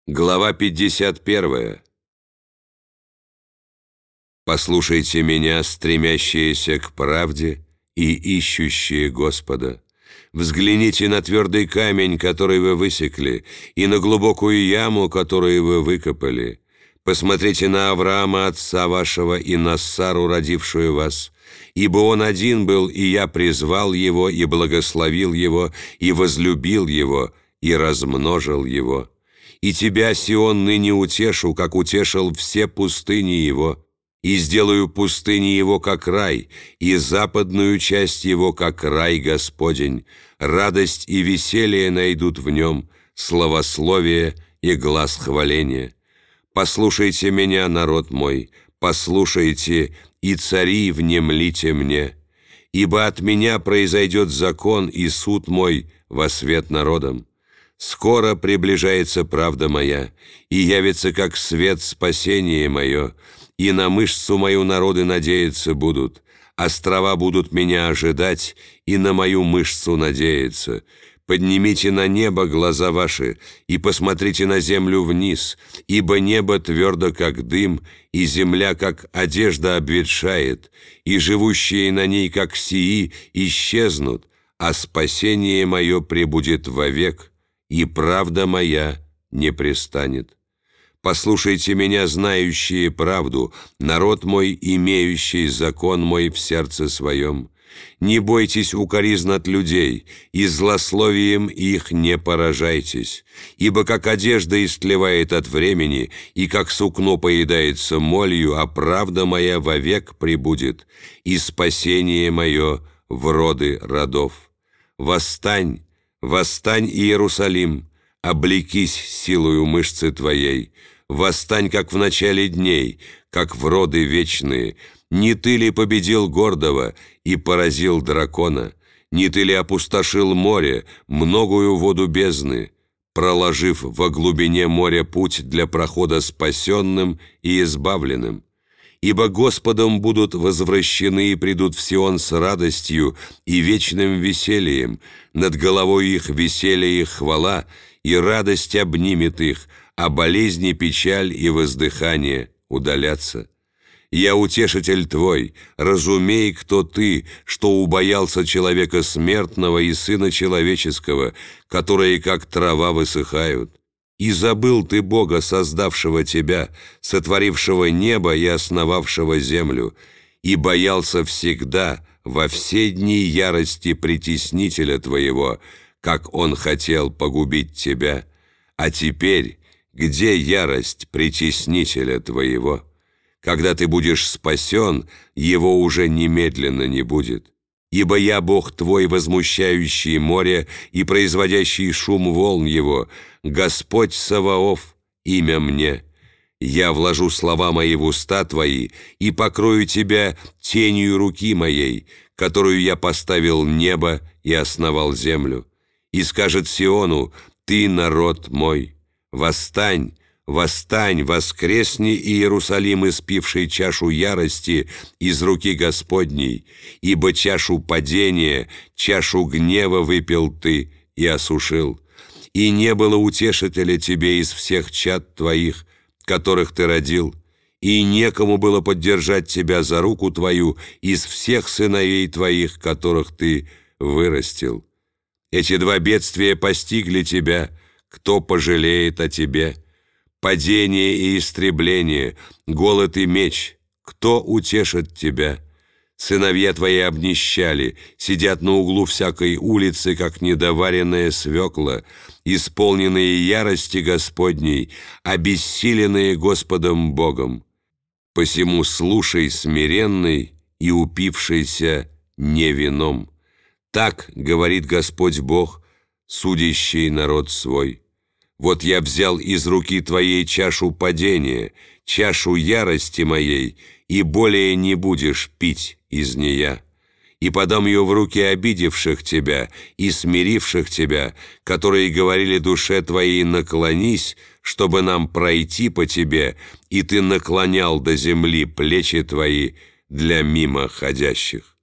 Глава 51. «Послушайте меня, стремящиеся к правде и ищущие Господа. Взгляните на твердый камень, который вы высекли, и на глубокую яму, которую вы выкопали. Посмотрите на Авраама, отца вашего, и на Сару, родившую вас. Ибо он один был, и я призвал его, и благословил его, и возлюбил его, и размножил его. И тебя, Сион, ныне утешу, как утешил все пустыни его, и сделаю пустыни его, как рай, и западную часть его, как рай Господень. Радость и веселье найдут в нем, славословие и глас хваления. Послушайте меня, народ мой, послушайте, и цари, внемлите мне. Ибо от меня произойдет закон и суд мой во свет народам. Скоро приближается правда моя, и явится как свет спасение мое, и на мышцу мою народы надеяться будут, острова будут меня ожидать, и на мою мышцу надеяться. Поднимите на небо глаза ваши, и посмотрите на землю вниз, ибо небо твердо, как дым, и земля, как одежда, обветшает, и живущие на ней, как сии, исчезнут, а спасение мое пребудет вовек, и правда моя не престанет. Послушайте меня, знающие правду, народ мой, имеющий закон мой в сердце своем. Не бойтесь укоризн от людей, и злословием их не поражайтесь, ибо как одежда истлевает от времени, и как сукно поедается молью, а правда моя вовек пребудет, и спасение мое в роды родов. Восстань, восстань, Иерусалим, облекись силою мышцы твоей, восстань, как в начале дней, как в роды вечные. Не ты ли победил гордого и поразил дракона? Не ты ли опустошил море, многую воду бездны, проложив во глубине моря путь для прохода спасенным и избавленным? Ибо Господом будут возвращены и придут в Сион с радостью и вечным весельем, над головой их веселье и хвала, и радость обнимет их, а болезни, печаль и воздыхание удалятся. Я утешитель твой, разумей, кто ты, что убоялся человека смертного и сына человеческого, которые как трава высыхают. И забыл ты Бога, создавшего тебя, сотворившего небо и основавшего землю, и боялся всегда, во все дни ярости притеснителя твоего, как он хотел погубить тебя. А теперь, где ярость притеснителя твоего? Когда ты будешь спасен, его уже немедленно не будет. Ибо я Бог твой, возмущающий море и производящий шум волн его, Господь Саваоф, имя мне. Я вложу слова мои в уста твои и покрою тебя тенью руки моей, которую я поставил небо и основал землю. И скажет Сиону: ты народ мой. Восстань, восстань, воскресни, Иерусалим, испивший чашу ярости из руки Господней, ибо чашу падения, чашу гнева выпил ты и осушил. И не было утешителя тебе из всех чад твоих, которых ты родил, и некому было поддержать тебя за руку твою из всех сыновей твоих, которых ты вырастил. Эти два бедствия постигли тебя, кто пожалеет о тебе? Падение и истребление, голод и меч, кто утешит тебя? Сыновья твои обнищали, сидят на углу всякой улицы, как недоваренная свекла, исполненные ярости Господней, обессиленные Господом Богом. Посему слушай, смиренный и упившийся не вином. Так говорит Господь Бог, судящий народ свой. Вот я взял из руки твоей чашу падения, чашу ярости моей, и более не будешь пить из нея. И подам ее в руки обидевших тебя и смиривших тебя, которые говорили душе твоей: наклонись, чтобы нам пройти по тебе, и ты наклонял до земли плечи твои для мимо ходящих.